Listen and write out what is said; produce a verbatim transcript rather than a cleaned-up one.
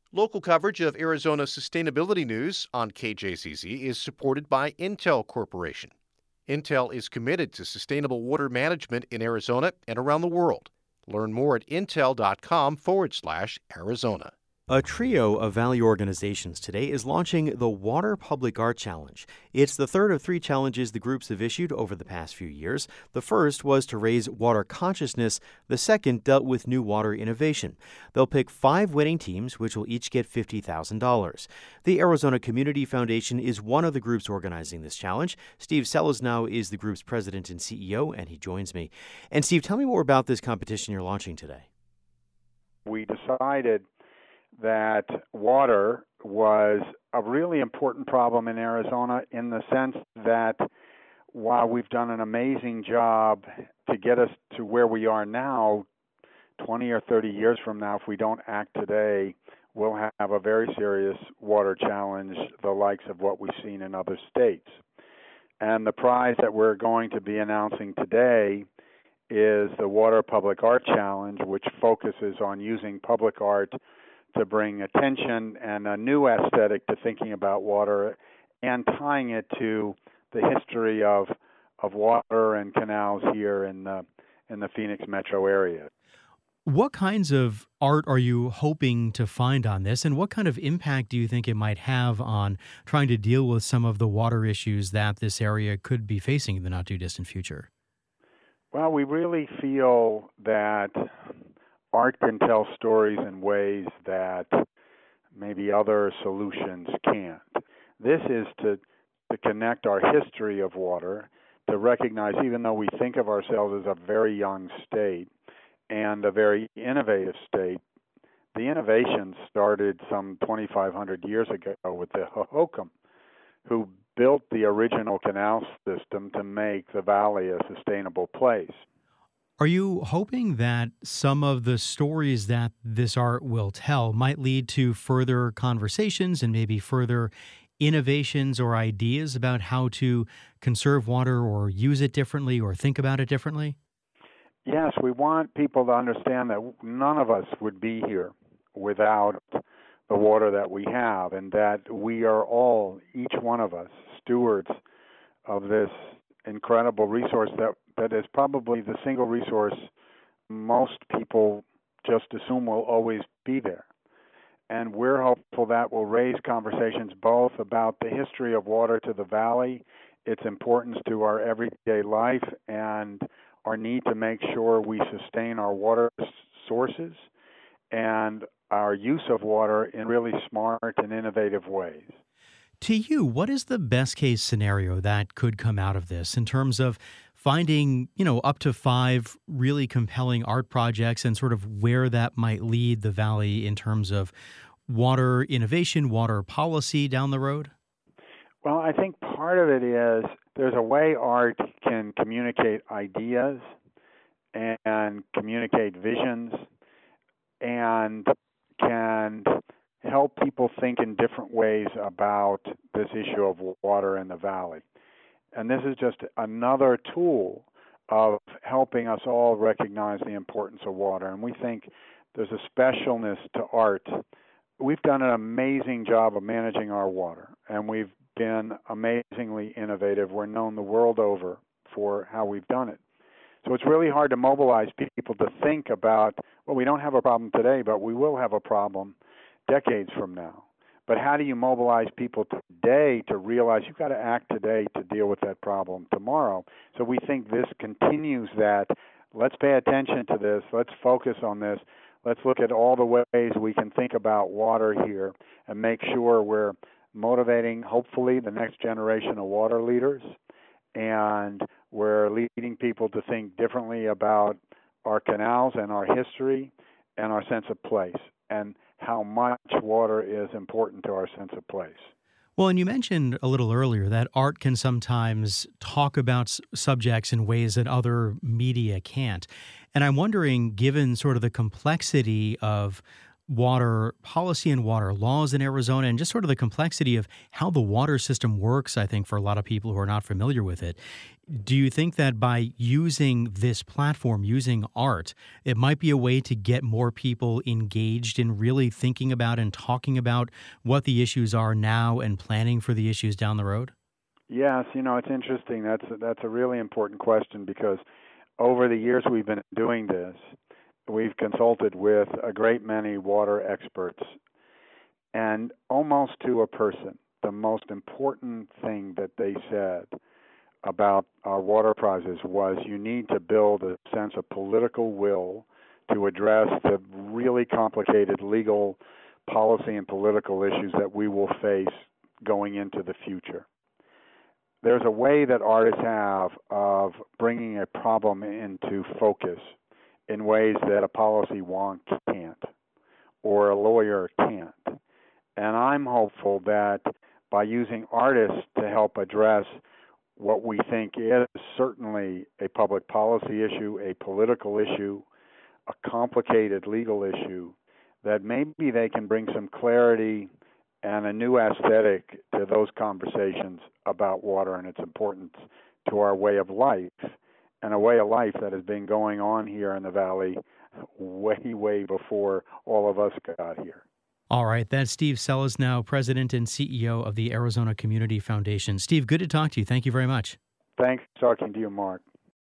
Local coverage of Arizona sustainability news on K J Z Z is supported by Intel Corporation. Intel is committed to sustainable water management in Arizona and around the world. Learn more at intel.com forward slash Arizona. A trio of Valley organizations today is launching the Water Public Art Challenge. It's the third of three challenges the groups have issued over the past few years. The first was to raise water consciousness. The second dealt with new water innovation. They'll pick five winning teams, which will each get fifty thousand dollars. The Arizona Community Foundation is one of the groups organizing this challenge. Steve Selesnow is the group's president and C E O, and he joins me. And Steve, tell me more about this competition you're launching today. We decided that water was a really important problem in Arizona in the sense that while we've done an amazing job to get us to where we are now, twenty or thirty years from now, if we don't act today, we'll have a very serious water challenge, the likes of what we've seen in other states. And the prize that we're going to be announcing today is the Water Public Art Challenge, which focuses on using public art to bring attention and a new aesthetic to thinking about water and tying it to the history of of water and canals here in the in the Phoenix metro area. What kinds of art are you hoping to find on this, and what kind of impact do you think it might have on trying to deal with some of the water issues that this area could be facing in the not-too-distant future? Well, we really feel that art can tell stories in ways that maybe other solutions can't. This is to, to connect our history of water, to recognize, even though we think of ourselves as a very young state and a very innovative state, the innovation started some twenty-five hundred years ago with the Hohokam, who built the original canal system to make the valley a sustainable place. Are you hoping that some of the stories that this art will tell might lead to further conversations and maybe further innovations or ideas about how to conserve water or use it differently or think about it differently? Yes, we want people to understand that none of us would be here without the water that we have, and that we are all, each one of us, stewards of this incredible resource that that is probably the single resource most people just assume will always be there. And we're hopeful that will raise conversations both about the history of water to the valley, its importance to our everyday life, and our need to make sure we sustain our water sources and our use of water in really smart and innovative ways. To you, what is the best case scenario that could come out of this in terms of finding, you know, up to five really compelling art projects and sort of where that might lead the valley in terms of water innovation, water policy down the road? Well, I think part of it is there's a way art can communicate ideas and communicate visions and can help people think in different ways about this issue of water in the valley. And this is just another tool of helping us all recognize the importance of water. And we think there's a specialness to art. We've done an amazing job of managing our water, and we've been amazingly innovative. We're known the world over for how we've done it. So it's really hard to mobilize people to think about, well, we don't have a problem today, but we will have a problem decades from now. But how do you mobilize people today to realize you've got to act today to deal with that problem tomorrow? So we think this continues that. Let's pay attention to this. Let's focus on this. Let's look at all the ways we can think about water here and make sure we're motivating, hopefully, the next generation of water leaders. And we're leading people to think differently about our canals and our history and our sense of place, and how much water is important to our sense of place. Well, and you mentioned a little earlier that art can sometimes talk about s- subjects in ways that other media can't. And I'm wondering, given sort of the complexity of water policy and water laws in Arizona and just sort of the complexity of how the water system works, I think, for a lot of people who are not familiar with it. Do you think that by using this platform, using art, it might be a way to get more people engaged in really thinking about and talking about what the issues are now and planning for the issues down the road? Yes, you know, it's interesting. That's that's a really important question because over the years we've been doing this, we've consulted with a great many water experts, and almost to a person, the most important thing that they said about our water prizes was you need to build a sense of political will to address the really complicated legal, policy, and political issues that we will face going into the future. There's a way that artists have of bringing a problem into focus in ways that a policy wonk can't or a lawyer can't. And I'm hopeful that by using artists to help address what we think is certainly a public policy issue, a political issue, a complicated legal issue, that maybe they can bring some clarity and a new aesthetic to those conversations about water and its importance to our way of life, and a way of life that has been going on here in the Valley way, way before all of us got here. All right, that's Steve Selesnow, President and C E O of the Arizona Community Foundation. Steve, good to talk to you. Thank you very much. Thanks for talking to you, Mark.